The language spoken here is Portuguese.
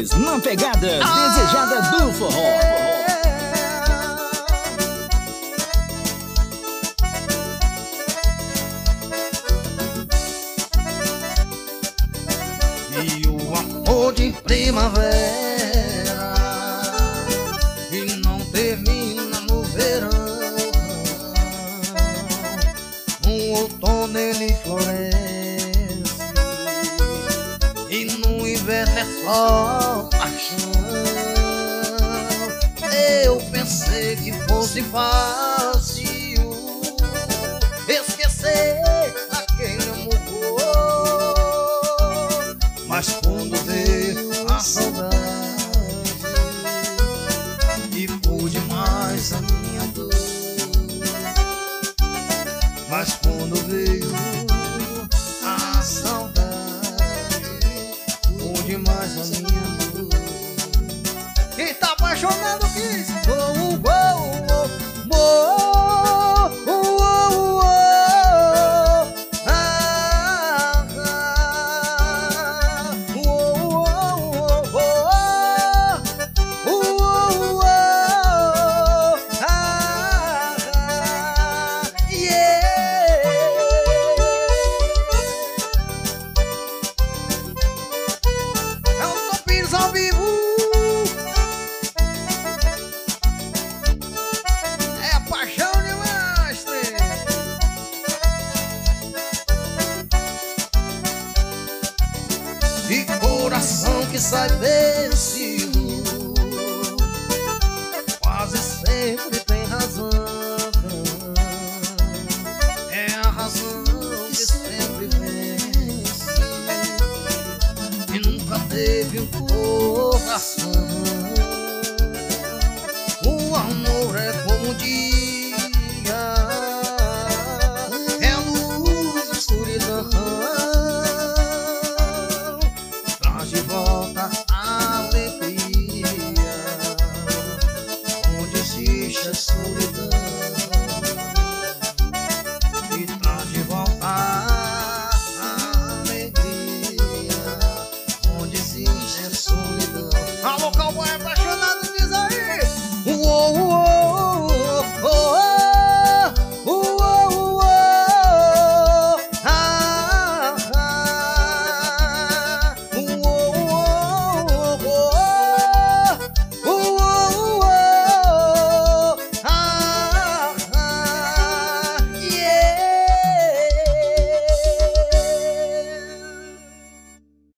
Mendes, na pegada desejada do forró. E o amor de primavera e não termina no verão. No outono ele floresce e no inverno é só paixão. Eu pensei que fosse fácil esquecer a quem amou, mas quando veio a saudade e foi demais a minha dor. Mas quando veio a saudade foi demais a minha dor. Quem tá apaixonado diz oh, oh, oh, oh, oh, oh, oh, oh. Ao vivo é a paixão demais, trem. E coração que sai vencido quase sempre tem razão. É a razão que sempre vence e nunca teve um corpo